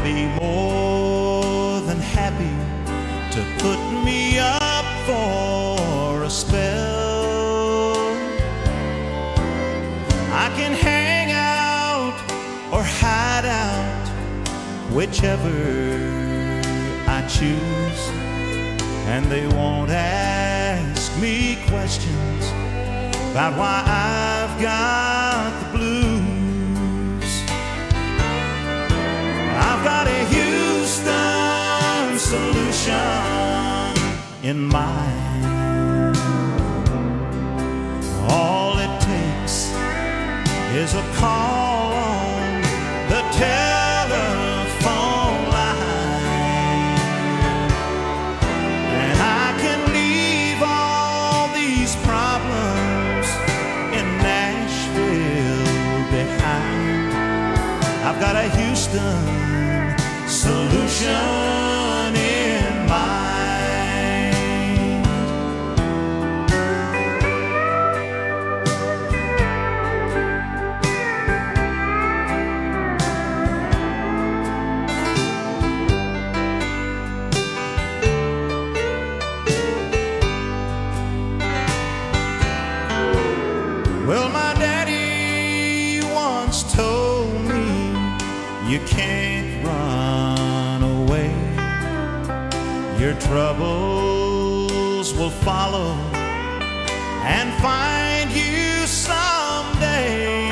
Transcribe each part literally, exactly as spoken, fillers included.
be more than happy to put me up for a spell. I can hang out or hide out, whichever I choose, and they won't ask me questions about why I've got the blues. I've got a Houston solution in mind. All it takes is a call on the telephone line, and I can leave all these problems in Nashville behind. I've got a Houston solution in mind. Well, my daddy once told me you can't run away. Your troubles will follow and find you someday.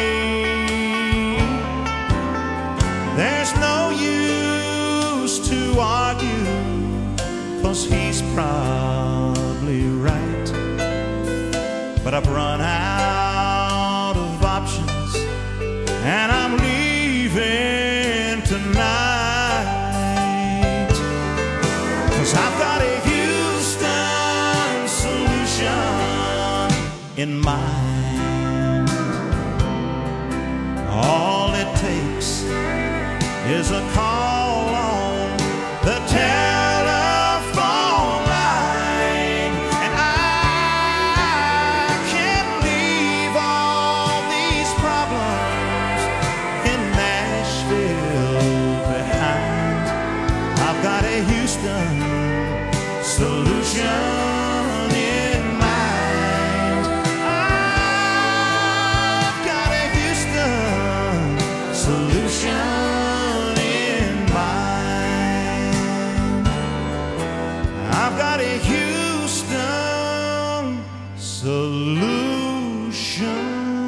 There's no use to argue, 'cause he's probably right. But I've run out of options, and I'm leaving tonight, 'cause I've got a Houston solution in mind. All it takes is a call on the telephone line, and I can leave all these problems in Nashville behind. I've got a Houston solution in mind. I've got a Houston solution in mind. I've got a Houston solution.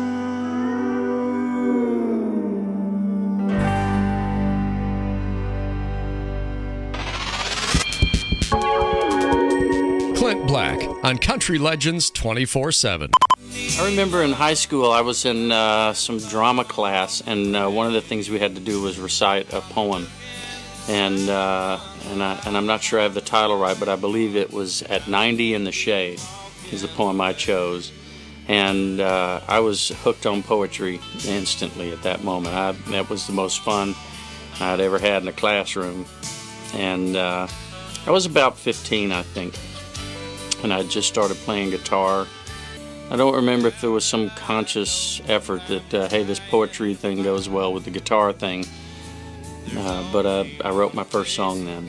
Clint Black on Country Legends twenty-four seven. I remember in high school I was in uh, some drama class, and uh, one of the things we had to do was recite a poem. And uh, and, I, and I'm not sure I have the title right, but I believe it was At ninety in the Shade is the poem I chose. And uh, I was hooked on poetry instantly at that moment. I, that was the most fun I'd ever had in a classroom. And uh, I was about fifteen, I think, and I just started playing guitar. I don't remember if there was some conscious effort that, uh, hey, this poetry thing goes well with the guitar thing, uh, but uh, I wrote my first song then.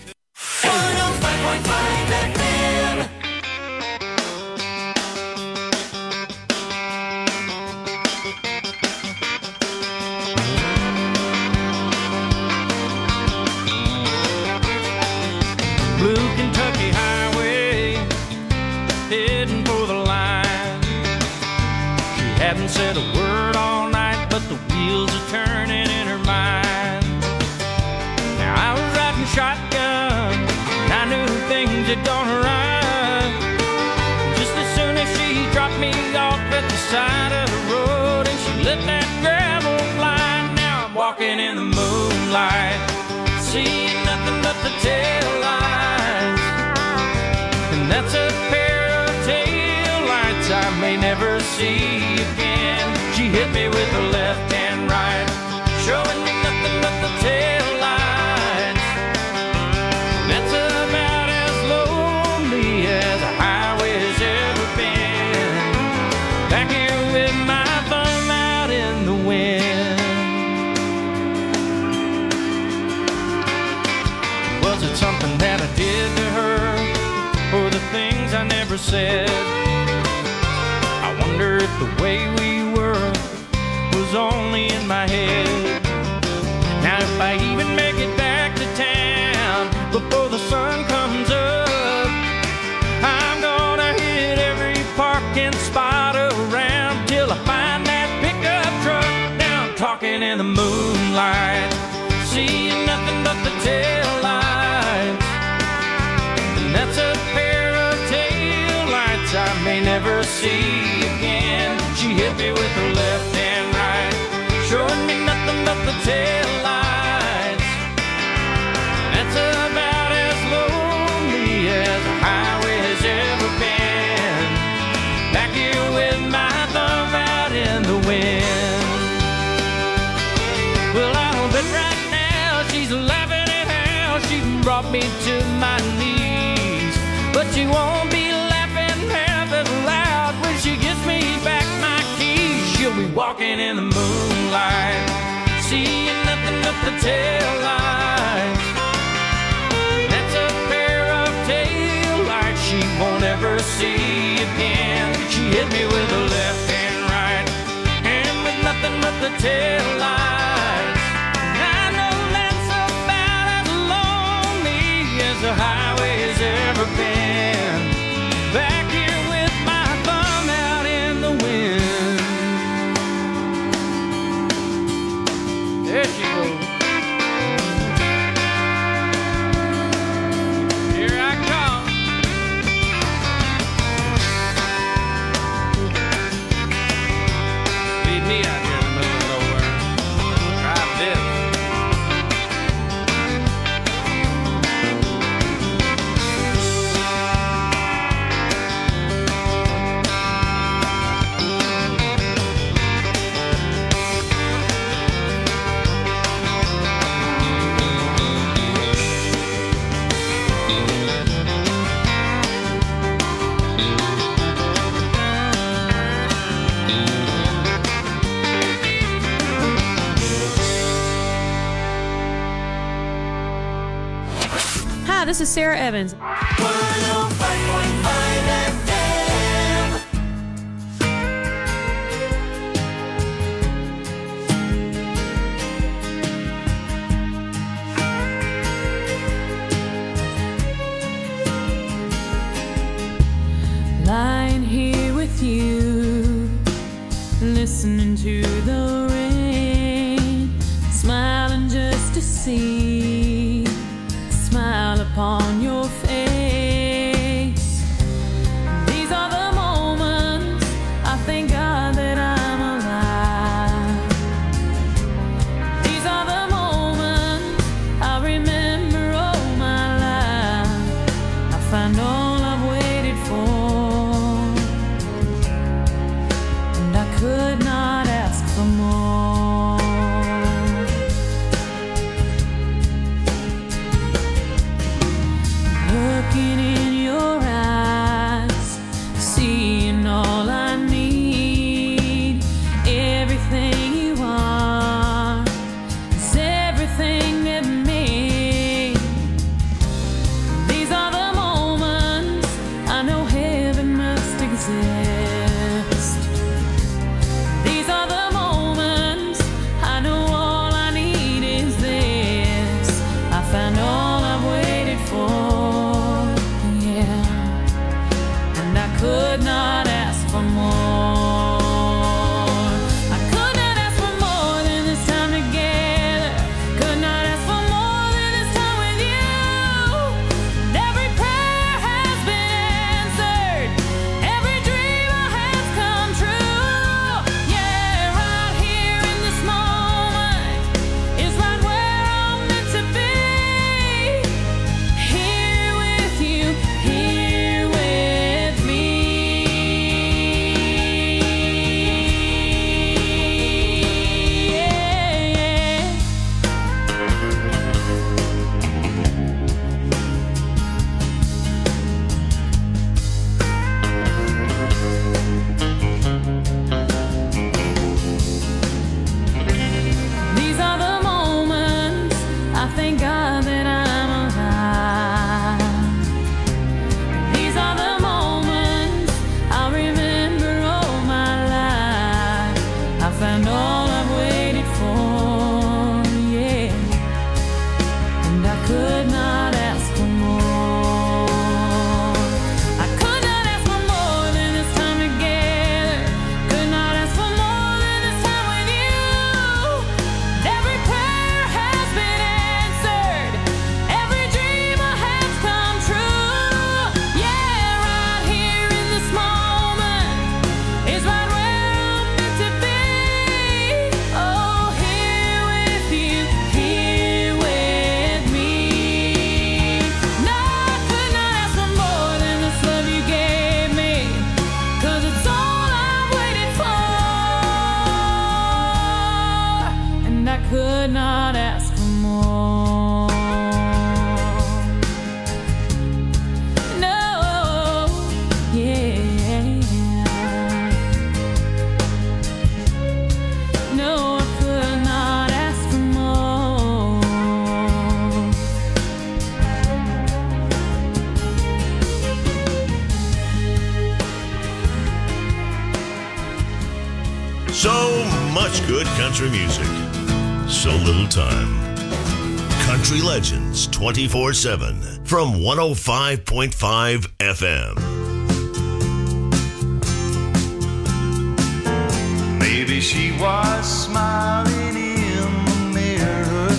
Blue Kentucky Highway, heading for the line. She hadn't said a word all night, but the wheels are turning in her mind. Now I was riding shotgun, and I knew things had gone awry. Just as soon as she dropped me off at the side of the road, and she let that gravel fly. Now I'm walking in the moonlight, seeing nothing but the tail lights. And that's a pair of tail lights I may never see again. She hit me with her left and right, showing me nothing but the tail lights. And that's about as lonely as a highway's ever been. Back here with my thumb out in the wind. ever said. I wonder if the way we were was only in my head. Now if I even make it back to town before the sun comes up, I'm gonna hit every parking spot around till I find that pickup truck. Now I'm talking in the moonlight, seeing nothing but the taillights, and that's a pair of taillights I may never see again. She hit me with her left and right, showing me nothing but the taillights. That's about as lonely as a highway has ever been. Back here with my thumb out in the wind. Well, I'll bet right now she's laughing at how she brought me to my knees, but she won't be laughing half as loud when she gives me back my keys. She'll be walking in the moonlight, seeing nothing but the taillights. That's a pair of taillights she won't ever see again. She hit me with the left and right, and with nothing but the taillights. I know that's about as lonely as the highway has ever been. Back here with my thumb out in the wind. There she goes. Here I come. Leave me out here in the middle of nowhere. Try this. Hi, this is Sarah Evans. Lying here with you, listening to the rain, smiling just to see a smile upon your face. These are the moments I thank God that I'm alive. These are the moments I remember all my life. I find all I've waited for, and I could not ask for more. Looking in your eyes, seeing all I need. Everything you are is everything that me. These are the moments I know heaven must exist. These are the moments I know all I need is this. I found all I've waited for, yeah, and I could not ask for more. I could not ask for more than this time together. Could not ask for more than this time with you. And every prayer has been answered. Every dream I have come true. Yeah, right here in this moment is right where I'm meant to be. Here could not ask for more. I could not ask for more than this time together. Could not ask for more than this time with you. Every prayer has been answered. Every dream has come true. Yeah, right here in this moment is right where I'm meant to be. Oh, here with you, here with me. No, I could not ask for more than this love you gave me, 'cause it's all I've waited for. And I could not ask for more. No, yeah. No, I could not ask for more. So much good country music. So little time. Country Legends twenty-four seven from one oh five point five F M. Maybe she was smiling in the mirror.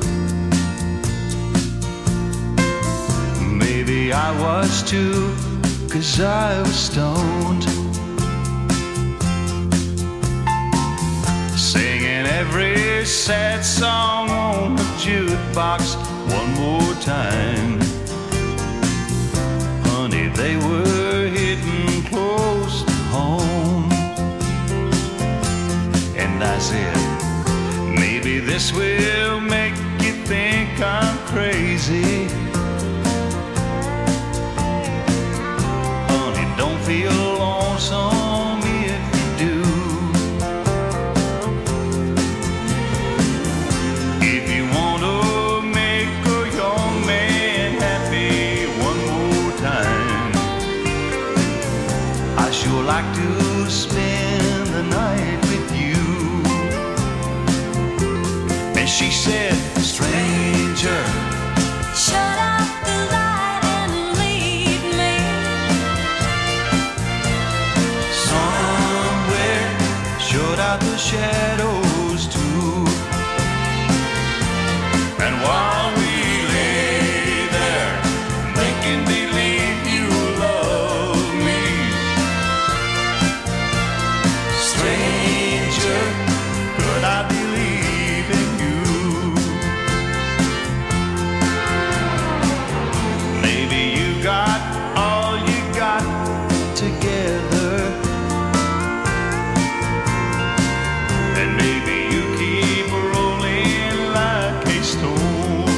Maybe I was too, 'cause I was stoned. Singing every sad song on the jukebox one more time. Honey, they were hitting close to home. And I said, maybe this will make you think I'm crazy. Honey, don't feel lonesome if you do. If you want to make a young man happy one more time, I sure like to spend the night with you. And she said, stranger, Shut out the light and lead me somewhere, shut out the shadows too. And while we lay there, making believe you love me, stranger, could I believe in you? Maybe you got all you got together, and maybe you keep rolling like a stone.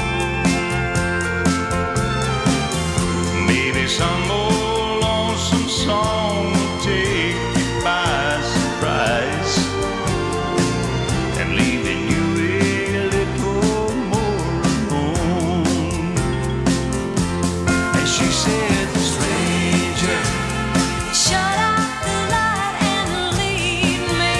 Maybe some old lonesome song will take you by surprise, and leaving you a little more alone. And she said, stranger, Shut out the light and lead me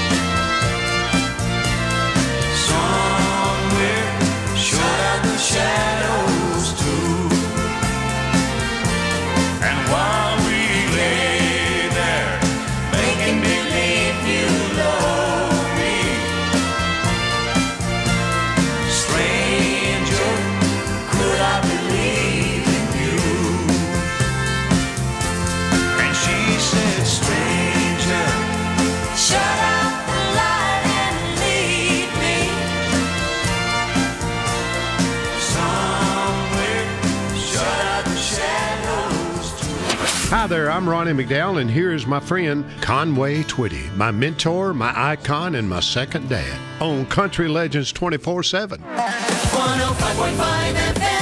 somewhere, shut out the shadows too. And while we lay there, making believe you love me, stranger, could I believe in you? And she said, stranger, Shut out the light and lead me somewhere, shut out the shadows too. Hi there, I'm Ronnie McDowell, and here is my friend Conway Twitty, my mentor, my icon, and my second dad on Country Legends twenty-four seven. one oh five point five F M.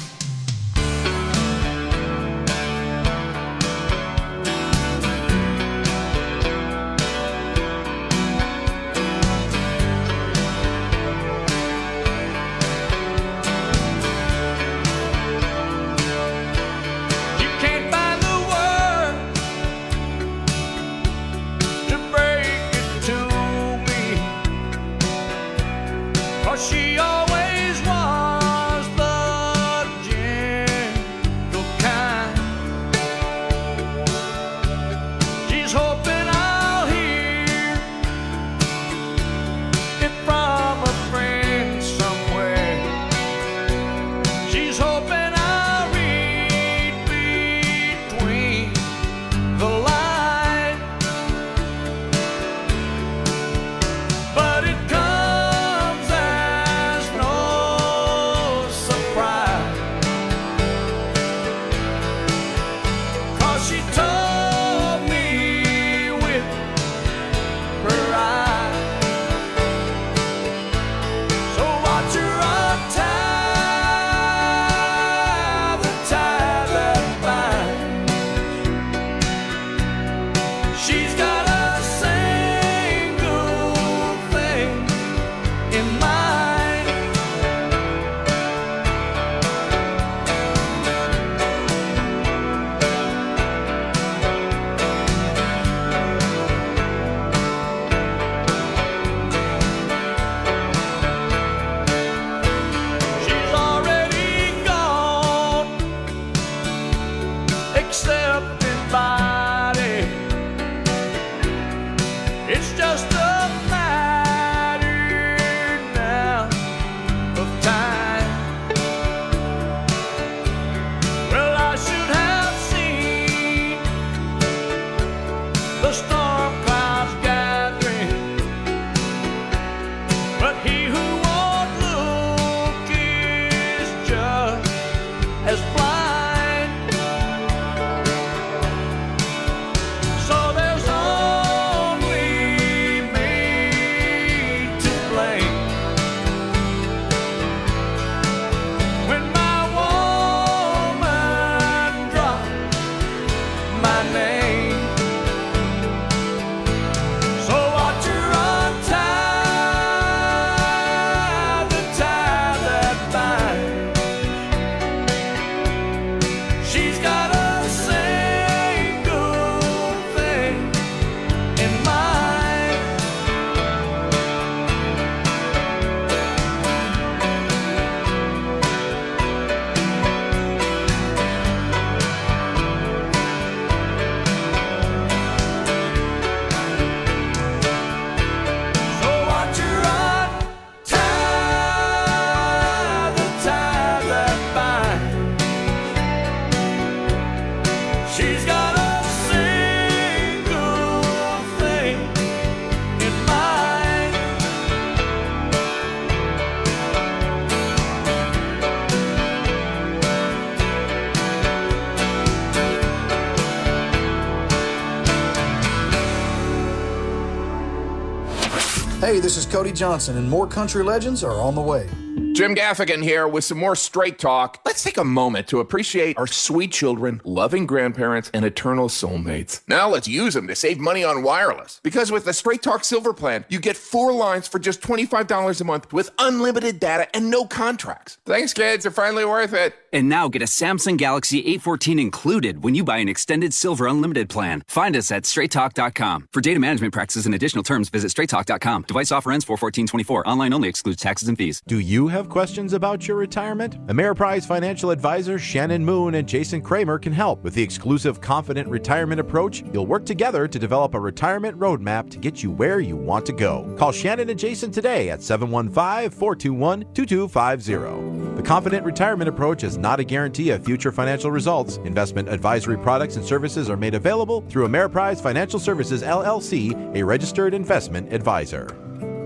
You can't find the words to break it to me, 'cause she always was the Hey, this is Cody Johnson, and more country legends are on the way. Jim Gaffigan here with some more Straight Talk. Let's take a moment to appreciate our sweet children, loving grandparents, and eternal soulmates. Now let's use them to save money on wireless. Because with the Straight Talk Silver Plan, you get four lines for just twenty-five dollars a month with unlimited data and no contracts. Thanks, kids. They're finally worth it. And now get a Samsung Galaxy A fourteen included when you buy an extended Silver Unlimited plan. Find us at straight talk dot com. For data management practices and additional terms, visit straight talk dot com. Device offer ends four fourteen twenty-four. Online only. Excludes taxes and fees. Do you have questions about your retirement? Ameriprise financial advisors Shannon Moon and Jason Kramer can help. With the exclusive Confident Retirement Approach, you'll work together to develop a retirement roadmap to get you where you want to go. Call Shannon and Jason today at seven one five, four two one, two two five zero. The Confident Retirement Approach is not a guarantee of future financial results. Investment advisory products and services are made available through Ameriprise Financial Services, L L C, a registered investment advisor.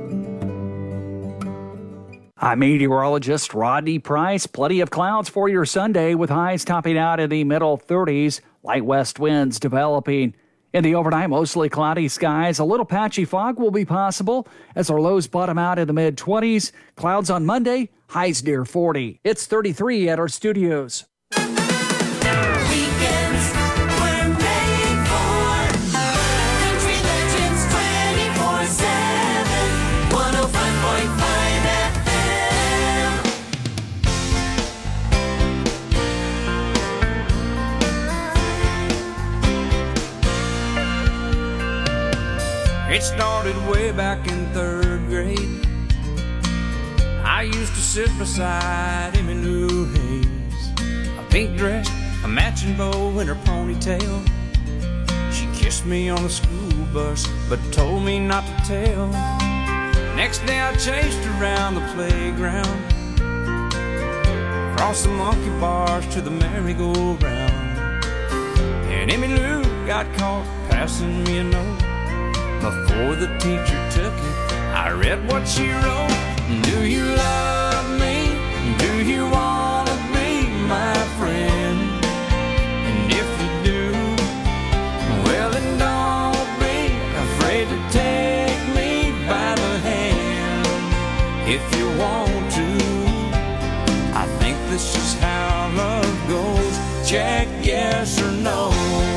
I'm meteorologist Rodney Price. Plenty of clouds for your Sunday with highs topping out in the middle thirties. Light west winds developing. In the overnight, mostly cloudy skies. A little patchy fog will be possible as our lows bottom out in the mid-twenties. Clouds on Monday, highs near forty. It's thirty-three at our studios. It started way back in third grade. I used to sit beside Emmy Lou Hayes, a pink dress, a matching bow, and her ponytail. She kissed me on the school bus, but told me not to tell. Next day I chased her around the playground, across the monkey bars to the merry-go-round. And Emmy Lou got caught passing me a note. Before the teacher took it, I read what she wrote. Do you love me? Do you want to be my friend? And if you do, well then don't be afraid to take me by the hand. If you want to, I think this is how love goes. Check yes or no.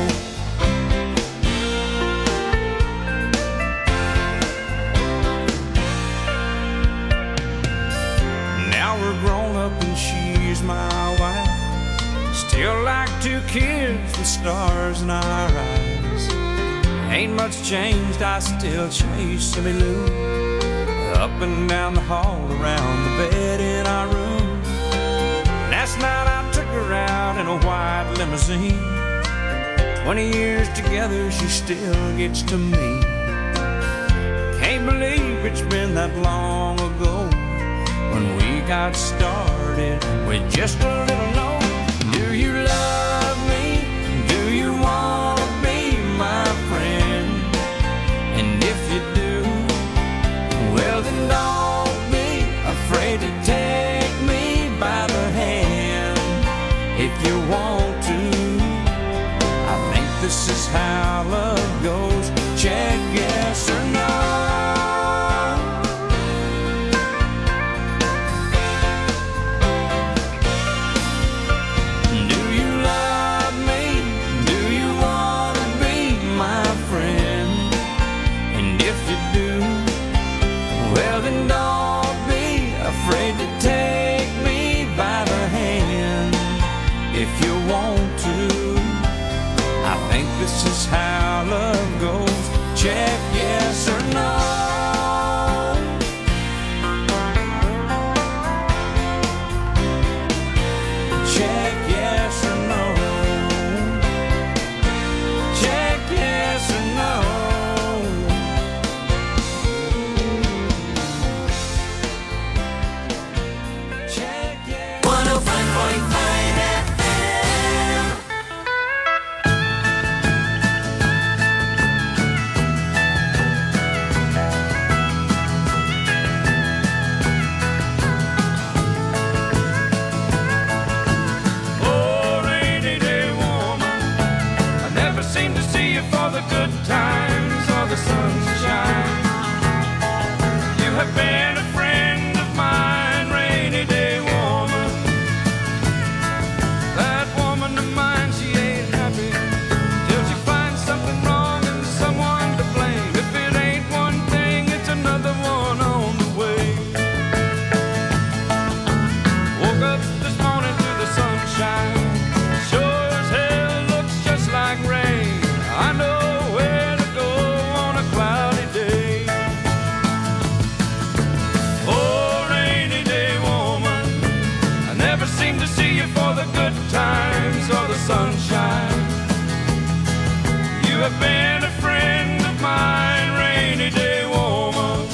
Grown up and she's my wife. Still like two kids with stars in our eyes. Ain't much changed, I still chase Emmy Lou up and down the hall, around the bed in our room. Last night I took her out in a white limousine. Twenty years together, she still gets to me. Can't believe it's been that long ago when we got started with just a little note. Do you love me? Do you want to be my friend? And if you do, well then don't be afraid to take me by the hand. If you want to, I think this is how love goes. Check yes or no. This is how love goes. Check yes or no. seem to see you for the good times or the sunshine. You have been a friend of mine, rainy day woman.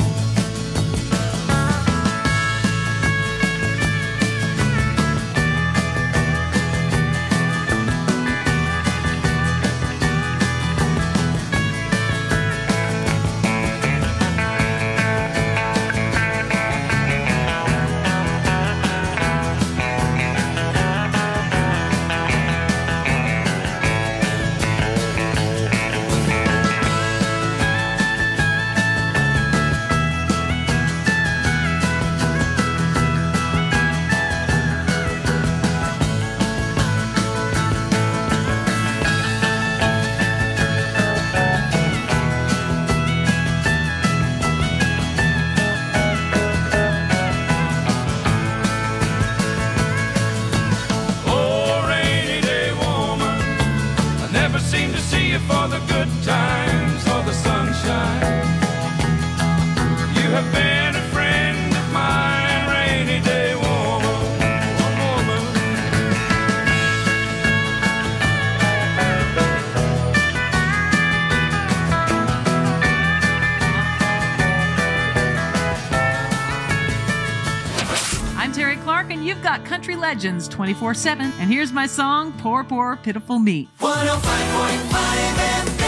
For the good times or the sunshine, you have been a friend of mine, rainy day woman, woman. I'm Terry Clark, and you've got Country Legends twenty-four seven. And here's my song, Poor, Poor, Pitiful Me. one oh five point five F M.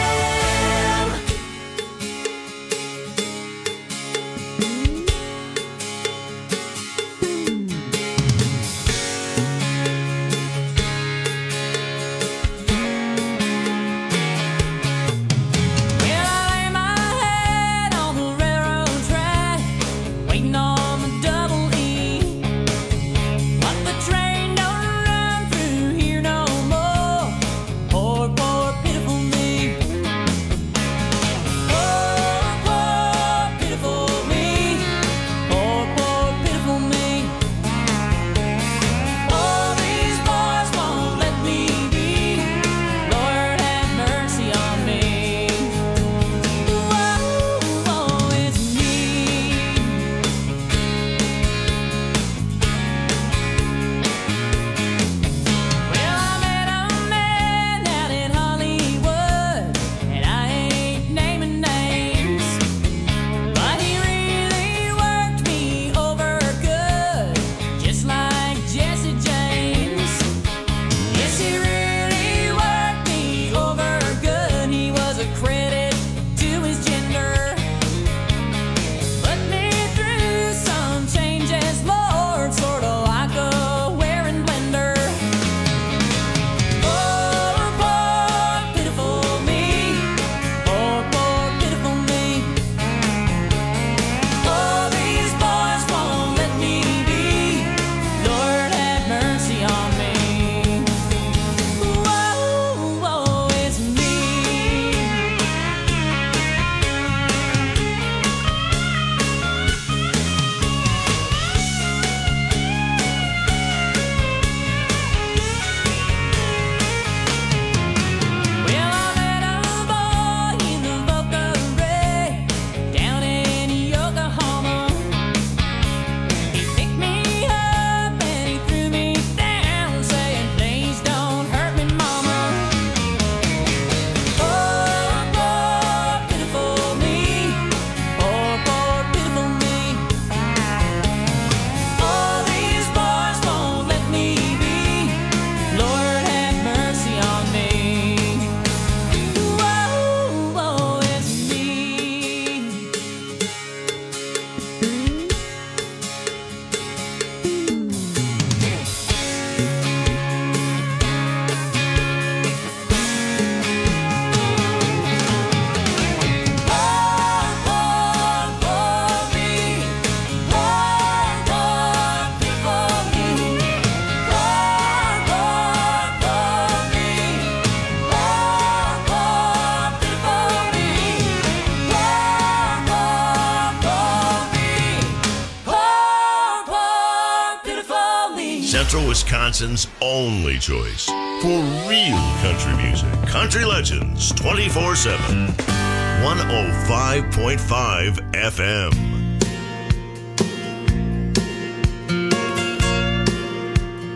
Central Wisconsin's only choice for real country music. Country Legends twenty-four seven. one oh five point five F M.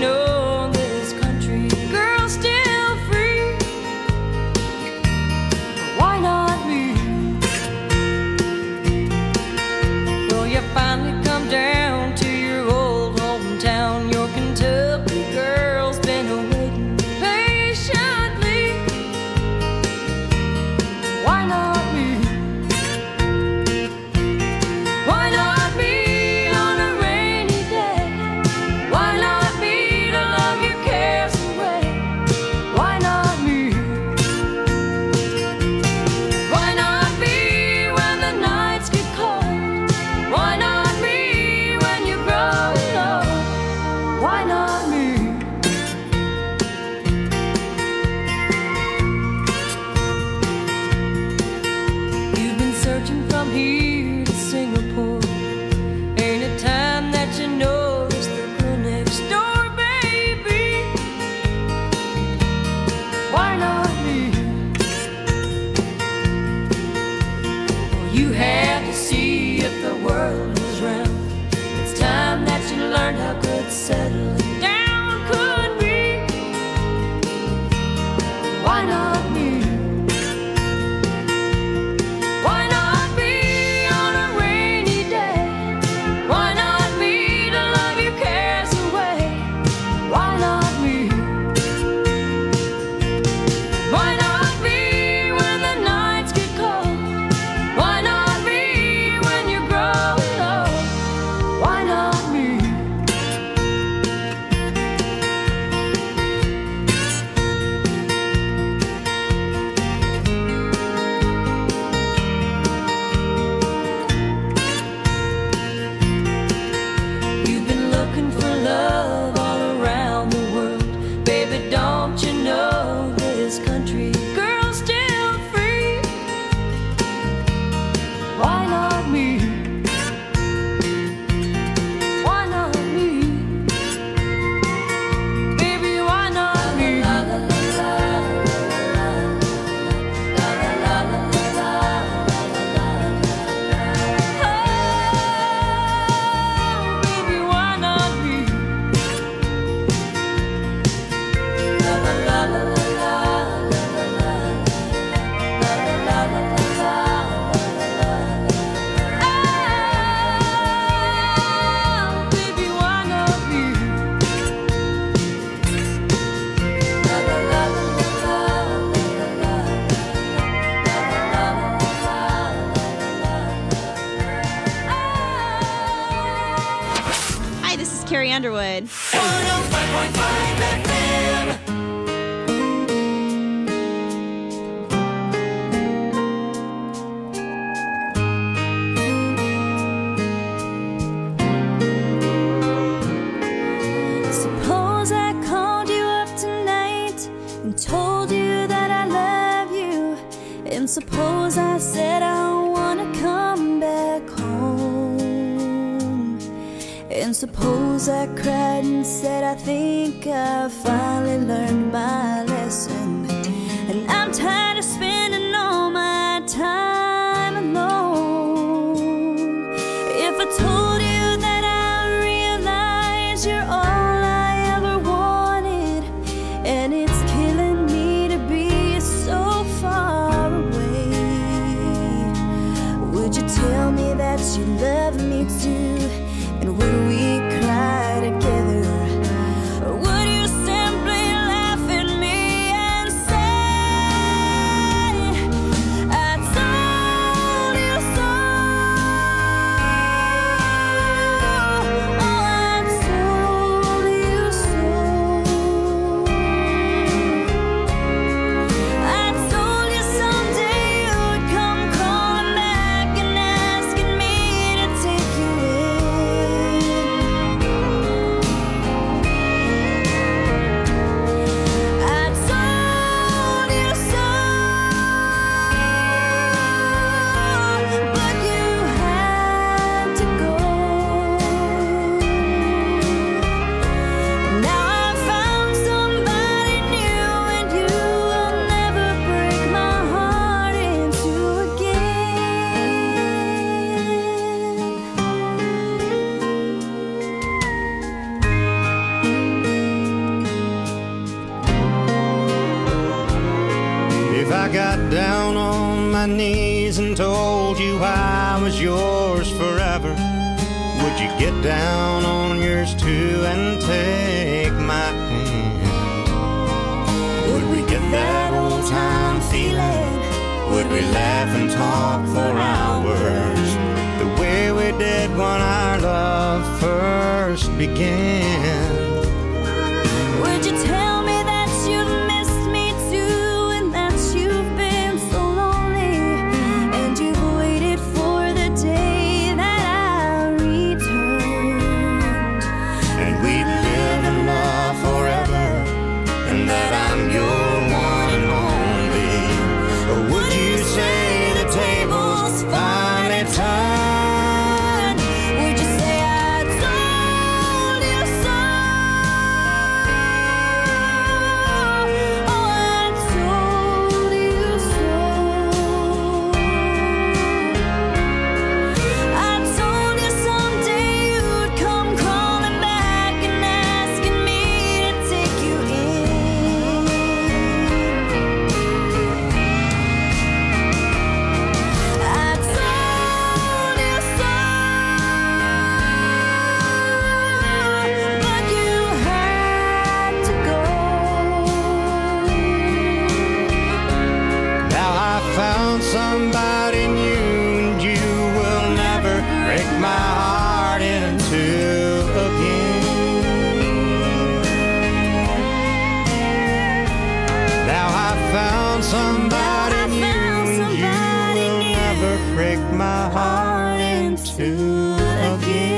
know this country girl's still free. Why not me? Well, you finally come down to your old hometown. Your Kentucky girl's been waiting patiently. Why not me? Why not me on a rainy day? Why not me to love your cares away? Why not me? Why not me when the nights get cold? Why not me when you grow old? Why not me? You've been searching from here to Singapore. Ain't it time that you notice the girl next door, baby? Why not me? Well, you had to see if the world was round. It's time that you learned how good settling down could be. Why not me? Why not me on a rainy day? Why not me to love your cares away? Why not me? Why not me when the nights get cold? Why not me when you're growing old? Why not me? You've been looking for love all around the world. Baby, don't you know this country girl's still free? Why not me? Why not me? Baby, why not me? Oh, baby, why not me? Oh, baby, why not me? Hi, this is Carrie Underwood. Suppose I called you up tonight and told you that I love you. And suppose I said I wanna come back home. And suppose I cried and said I think I finally learned my lesson. And I'm tired of spending all my time alone. If I told you that I realize you're all I ever wanted, and it's killing me to be so far away, would you tell me that you love me too? And would we cry together? Or would you simply laugh at me got down on my knees and told you I was yours forever, would you get down on yours too and take my hand? Would we get that old time feeling? Would we laugh and talk for hours the way we did when our love first began? Would you tell me that you've missed me too, and that you've been so lonely, and you've waited for the day that I returned, and we'd live in love forever, and that I'm your one and only? Or would you say the tables finally turned? Would you say I told you so? Oh, I told you so. I told you someday you'd come crawling back and asking me to take you in. I told you so, but you had to go. Now I found somebody new, and you will never break my heart in two again. Now I found somebody new, and you will never break my heart in two again.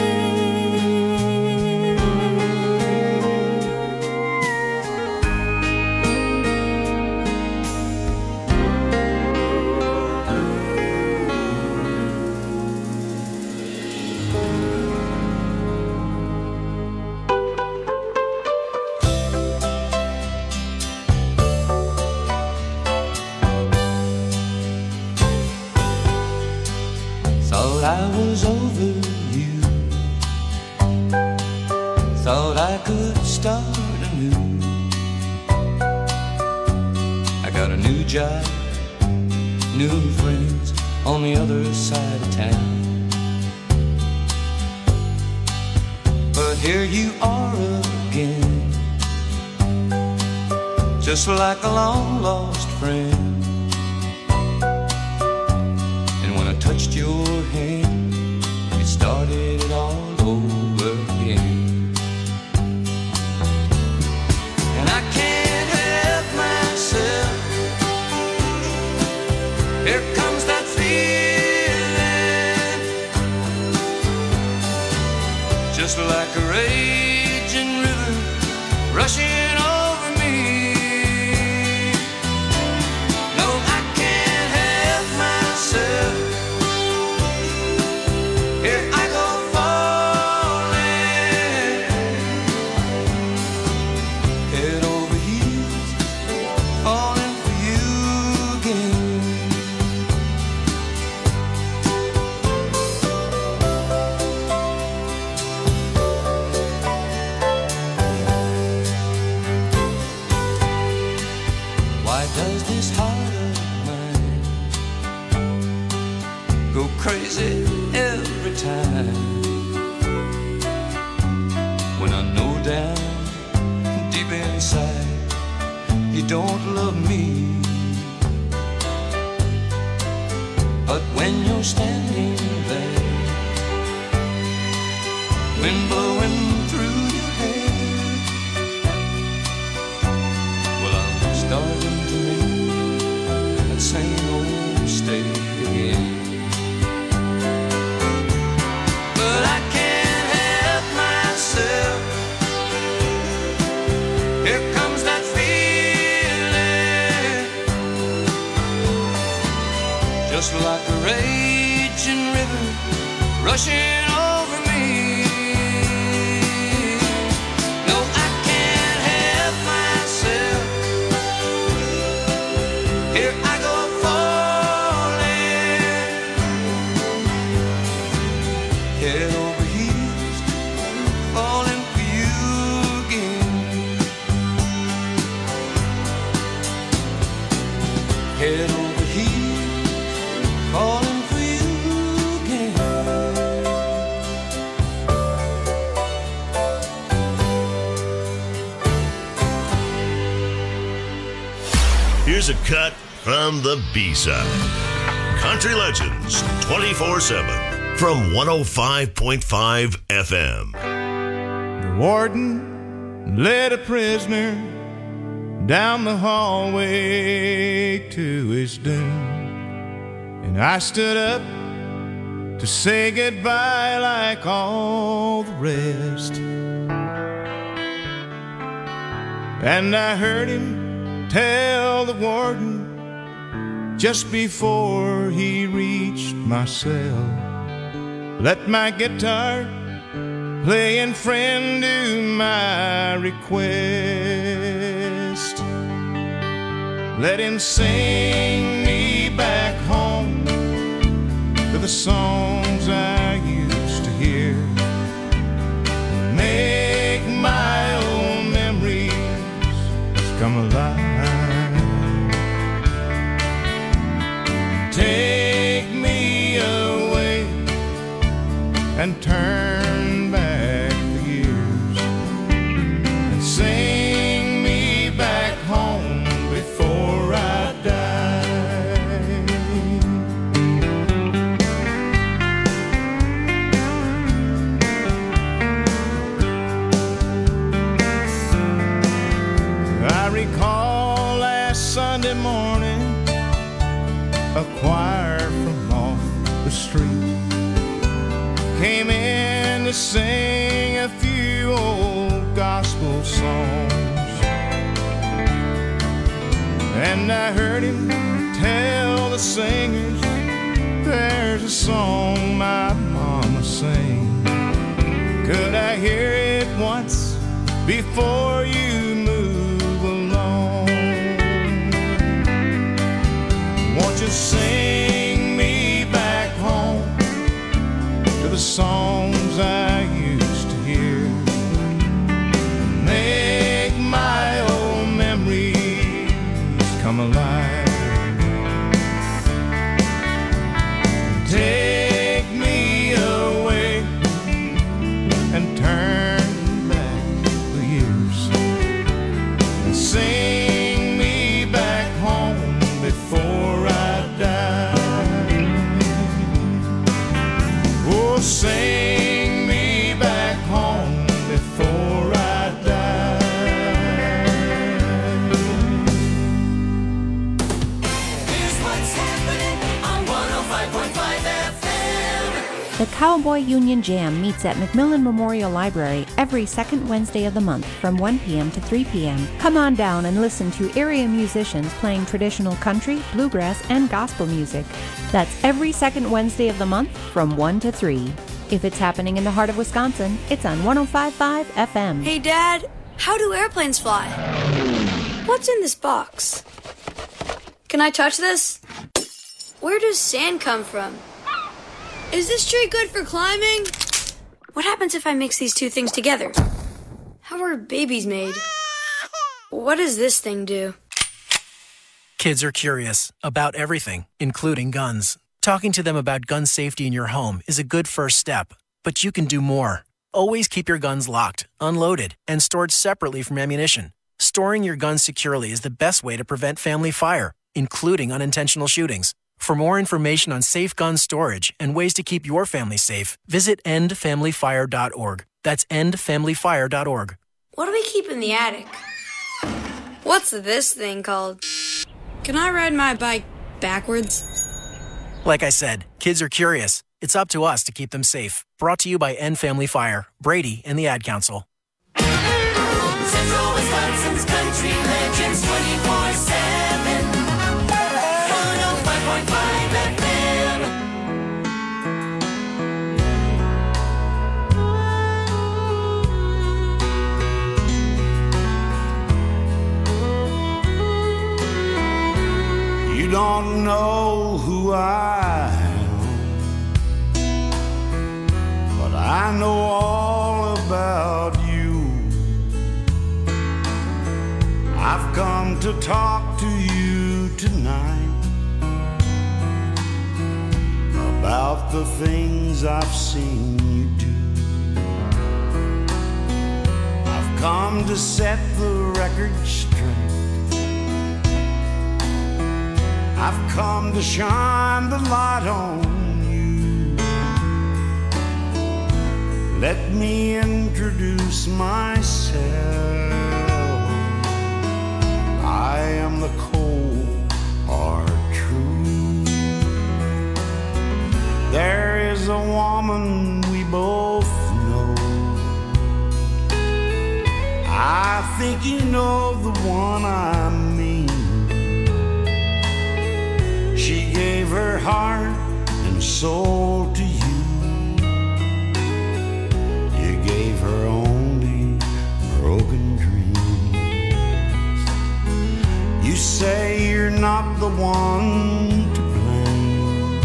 Thought I was over you. Thought I could start anew. I got a new job, new friends on the other side of town. But here you are again, just like a long lost friend. And when I touched your hand, it started it all over again. And I can't help myself, here comes that feeling, just like a raging river rushing over me. No, I can't help myself, here I go falling, head over heels, falling for you again. Why does this heart of mine go crazy every time when I know down deep inside you don't love me? But when you're standing there, wind blowing through your hair, well, I'm starting to make that same old mistake again. But I can't help myself, here comes that feeling, just like a raging river rushing over me. No, I can't help myself, here I go falling, head over heels, falling for you again. head over heels, falling for you again. Here's a cut from the B-side. Country Legends twenty-four seven from one oh five point five F M. The warden led a prisoner down the hallway to his doom, and I stood up to say goodbye like all the rest. And I heard him tell the warden just before he reached my cell, let my guitar playing friend do my request. Let him sing me back home to the songs I used to hear, make my old memories come alive. Take me away and turn back the years and sing me back home before I die. I recall last Sunday morning, a choir from off the street came in to sing a few old gospel songs, and I heard him tell the singers, there's a song my mama sang. Could I hear it once before you move along? Won't you sing me back home to the songs I used to hear, make my old memories come alive. Take me away and turn back the years and sing me back home before I die. Oh, sing me back home before I die. Here's what's happening on one oh five point five F M. The Cowboy Union Jam meets at McMillan Memorial Library every second Wednesday of the month from one p.m. to three p.m. Come on down and listen to area musicians playing traditional country, bluegrass, and gospel music. That's every second Wednesday of the month from one to three. If it's happening in the heart of Wisconsin, it's on one oh five point five F M. Hey, Dad, how do airplanes fly? What's in this box? Can I touch this? Where does sand come from? Is this tree good for climbing? What happens if I mix these two things together? How are babies made? What does this thing do? Kids are curious about everything, including guns. Talking to them about gun safety in your home is a good first step, but you can do more. Always keep your guns locked, unloaded, and stored separately from ammunition. Storing your guns securely is the best way to prevent family fire, including unintentional shootings. For more information on safe gun storage and ways to keep your family safe, visit end family fire dot org. That's end family fire dot org. What do we keep in the attic? What's this thing called? Can I ride my bike backwards? Like I said, kids are curious. It's up to us to keep them safe. Brought to you by End Family Fire, Brady, and the Ad Council. Central Wisconsin's Country Legends twenty-four seven. one oh five point five F M. You don't know who I am, but I know all about you. I've come to talk to you tonight about the things I've seen you do. I've come to set the record straight. I've come to shine the light on you. Let me introduce myself. I am the cold, hard truth. There is a woman we both know. I think you know the one I mean. She gave her heart and soul to you. You gave her only broken dreams. You say you're not the one to blame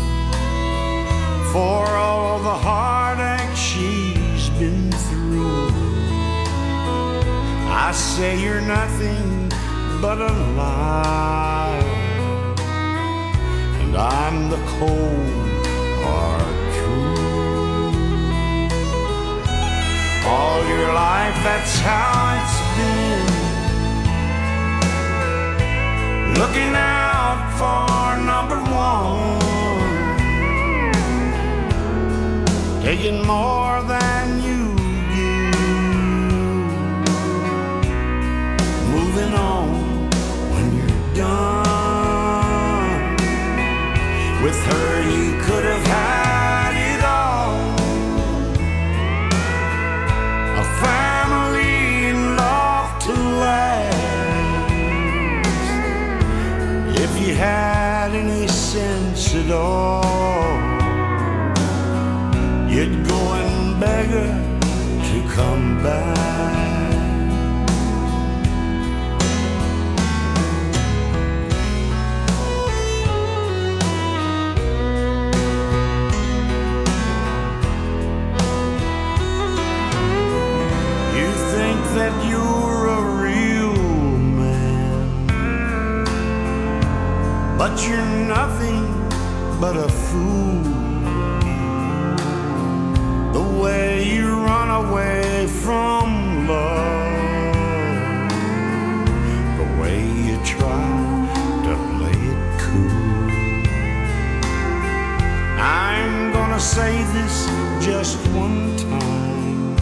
for all the heartache she's been through. I say you're nothing but a lie, and I'm the cold, hard truth. All your life, that's how it's been. Looking out for number one, taking more than you give, moving on when you're done. With her you could have had it all, a family and love to last. If you had any sense at all, you'd go and beg her to come back. You think that you're a real man, but you're nothing but a fool. The way you run away from love, the way you try to play it cool. I'm gonna say this just one time.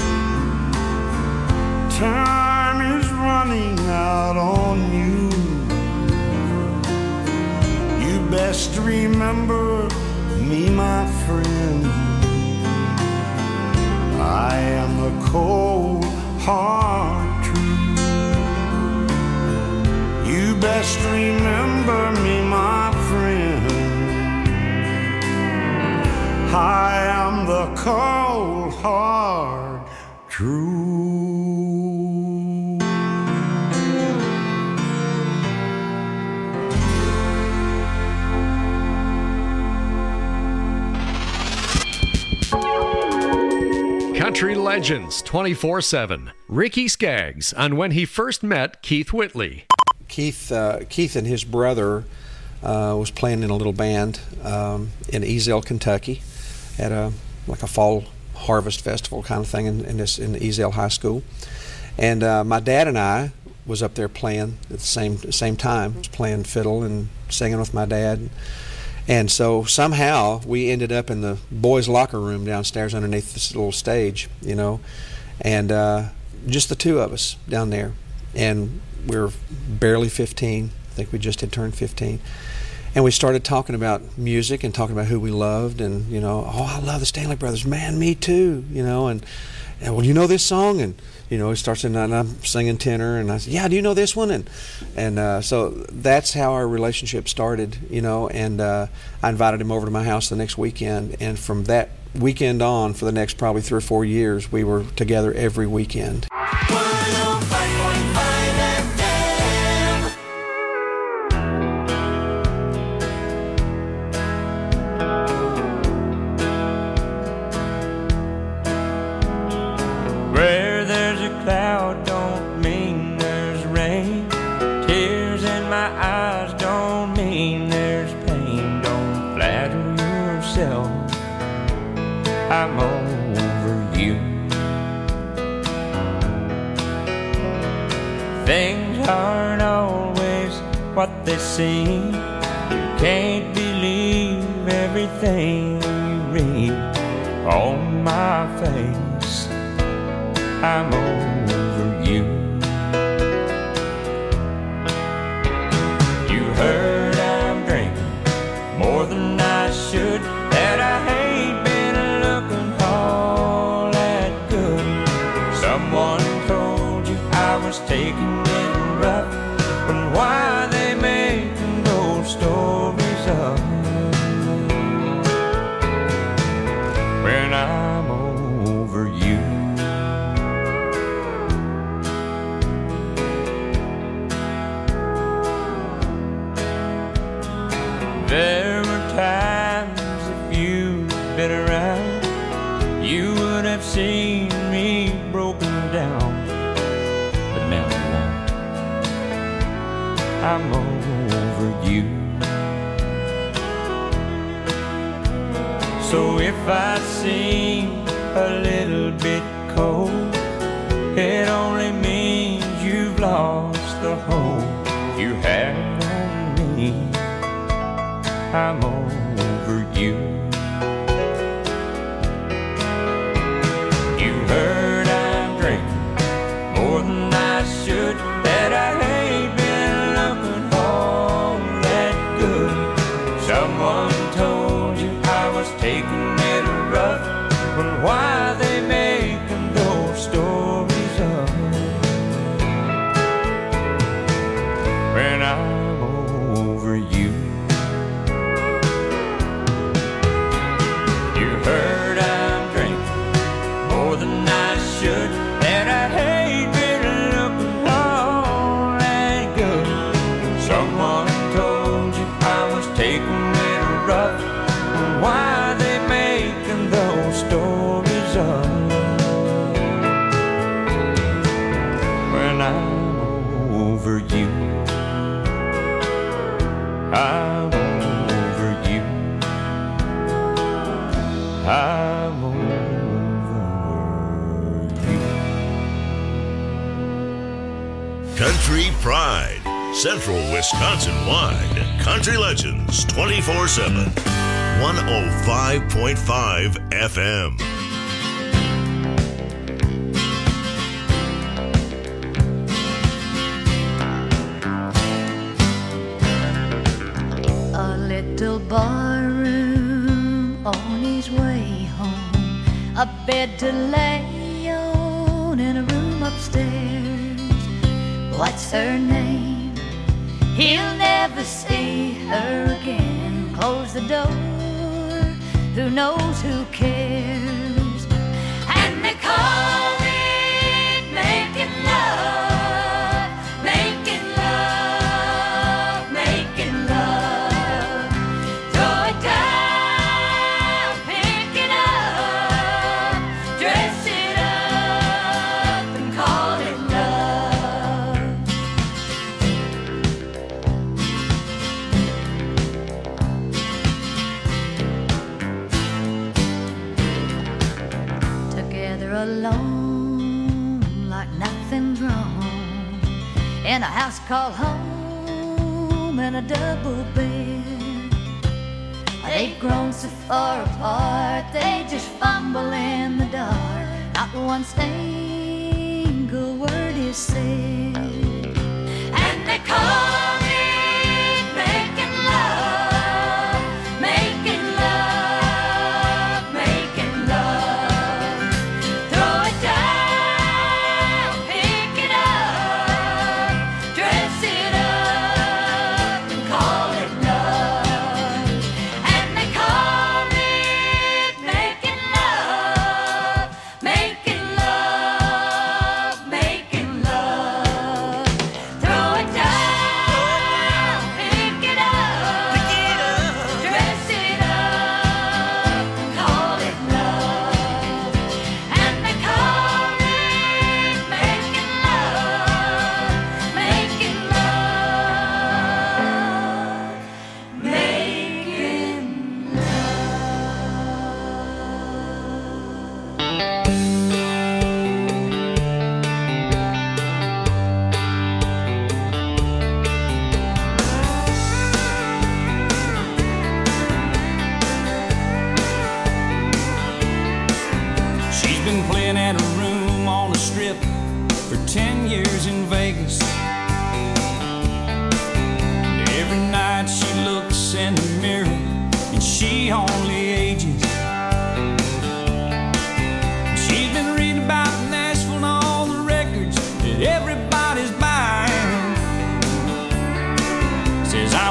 Time is running out on you. You best remember me, my friend. I am the cold, hard truth. You best remember me, my friend. I am the cold, hard truth. Country Legends twenty-four seven. Ricky Skaggs on when he first met Keith Whitley. Keith, uh, Keith and his brother uh, was playing in a little band um, in Ezell, Kentucky, at a like a fall harvest festival kind of thing in, in this in Ezell High School. And uh, my dad and I was up there playing at the same same time, was playing fiddle and singing with my dad. And so somehow we ended up in the boys' locker room downstairs underneath this little stage, you know, and uh, just the two of us down there. And we were barely fifteen. I think we just had turned fifteen. And we started talking about music and talking about who we loved, and, you know, oh, I love the Stanley Brothers. Man, me too, you know, and, and well, you know this song? And, you know, he starts and I'm singing tenor, and I said, yeah, do you know this one? And and uh, so that's how our relationship started, you know, and uh, I invited him over to my house the next weekend, and from that weekend on, for the next probably three or four years, we were together every weekend. Where there's a cloud don't mean there's rain. Tears in my eyes don't mean there's pain. Don't flatter yourself Things aren't always what they seem. You can't believe everything you read on my face. I'm over you. You heard I'm drinking more than I should, that I ain't been looking all that good. Someone told you I was taking it rough, but why they making those stories up when I'm over you? There were times if you'd been around, you would have seen me broken down, but now you won't. I'm over you. So if I seem a little bit cold, it only means you've lost the hope you had on me. I'm over you. You heard I'm drinking more than I should, that I ain't been looking all that good. Someone told you I was taking it rough, but why they making those stories up when I'm over you? You heard I'm drinking more than I should, and I ain't been looking all that good. Someone told you I was taking it rough, why they making those stories up when I'm over you? I'm over you. I'm over you. Country Pride, Central Wisconsin wide. Country Legends twenty-four seven. one oh five point five F M. A little barroom on his way home, a bed to lay on in a room upstairs. What's her name? He'll never see her again. Close the door, who knows, who cares? And they call it making love, making love, making love. Throw it down, pick it up, dress it up and call it love. Together alone, like nothing's wrong, in a house called home, in a double bed. They've grown so far apart, they just fumble in the dark. Not one single word is said, and they call it making love, making love, making love. Throw it down, pick it up, dress it up and call it love. And they call it making love, making love, making love.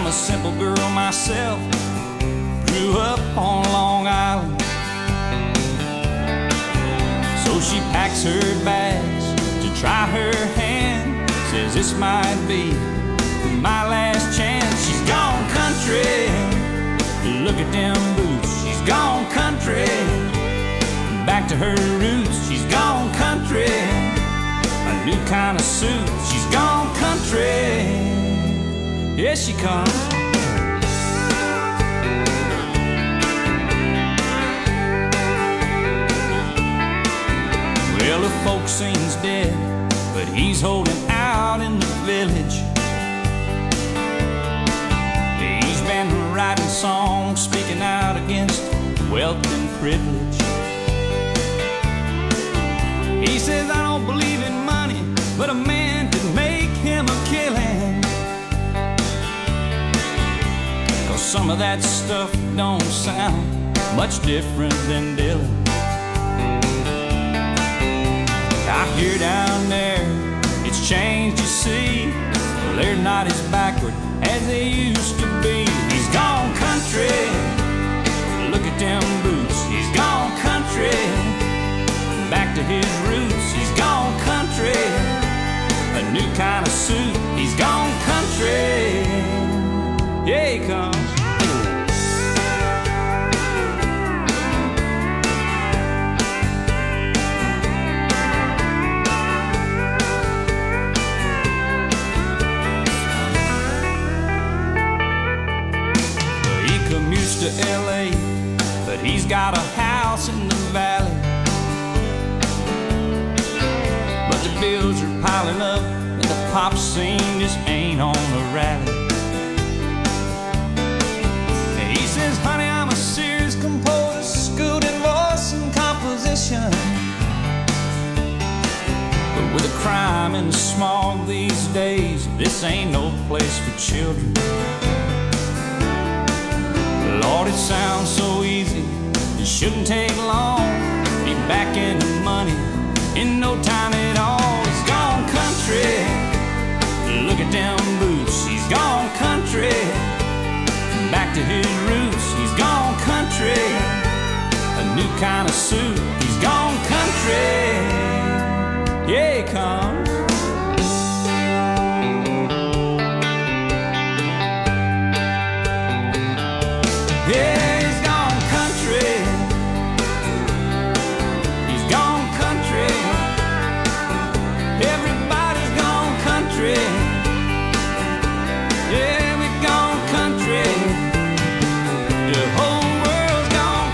a simple girl myself, grew up on Long Island. So she packs her bags to try her hand, says this might be my last chance. She's gone country, look at them boots. She's gone country, back to her roots. She's gone country, a new kind of suit. She's gone country, here she comes. Well, the folk seems dead, but he's holding out in the village. He's been writing songs, speaking out against wealth and privilege. He says, I don't believe in money, but a man could make him a killing. 'Cause some of that stuff don't sound much different than Dylan. I hear down there, it's changed, you see. Well, they're not as backward as they used to be. He's gone country, look at them boots. He's gone country, back to his roots. He's gone country, a new kind of suit. He's gone country, yeah, he comes. To L A, but he's got a house in the valley. But the bills are piling up and the pop scene just ain't on a rally. And he says, honey, I'm a serious composer, schooled in voice and composition. But with the crime and the smog these days, this ain't no place for children. Lord, it sounds so easy, it shouldn't take long. Be back in the money in no time at all. He's gone country, look at them boots. He's gone country, back to his roots. He's gone country, a new kind of suit. He's gone country, yeah, he comes. Yeah, he's gone country. He's gone country. Everybody's gone country. Yeah, we've gone country. The whole world's gone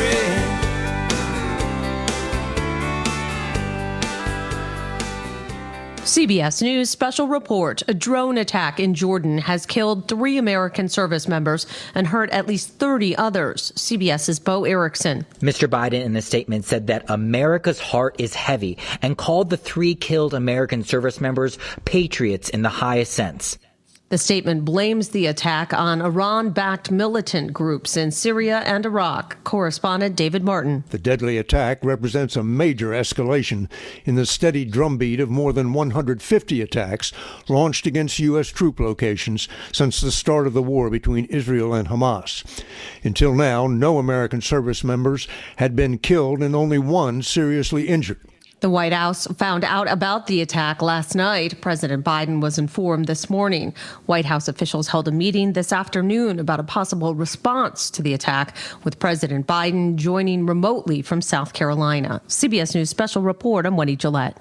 country. C B S News special report. A drone attack in Jordan has killed three American service members and hurt at least thirty others. CBS's Bo Erickson. Mister Biden in a statement said that America's heart is heavy and called the three killed American service members patriots in the highest sense. The statement blames the attack on Iran-backed militant groups in Syria and Iraq. Correspondent David Martin. The deadly attack represents a major escalation in the steady drumbeat of more than one hundred fifty attacks launched against U S troop locations since the start of the war between Israel and Hamas. Until now, no American service members had been killed and only one seriously injured. The White House found out about the attack last night. President Biden was informed this morning. White House officials held a meeting this afternoon about a possible response to the attack, with President Biden joining remotely from South Carolina. C B S News special report, I'm Wendy Gillette.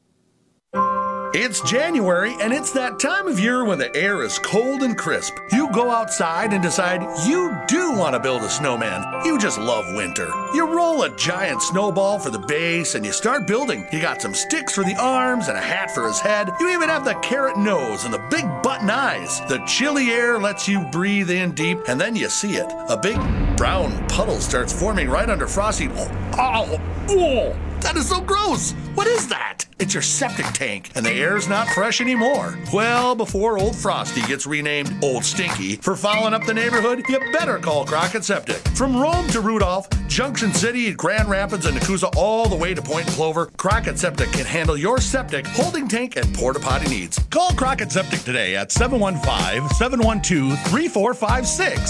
It's January, and it's that time of year when the air is cold and crisp. You go outside and decide you do want to build a snowman. You just love winter. You roll a giant snowball for the base, and you start building. You got some sticks for the arms and a hat for his head. You even have the carrot nose and the big button eyes. The chilly air lets you breathe in deep, and then you see it. A big brown puddle starts forming right under Frosty. Oh, oh. That is so gross. What is that? It's your septic tank, and the air's not fresh anymore. Well, before Old Frosty gets renamed Old Stinky for fouling up the neighborhood, you better call Crockett Septic. From Rome to Rudolph, Junction City, Grand Rapids, and Nakusa, all the way to Point Clover, Crockett Septic can handle your septic, holding tank, and porta potty needs. Call Crockett Septic today at seven one five, seven one two, three four five six.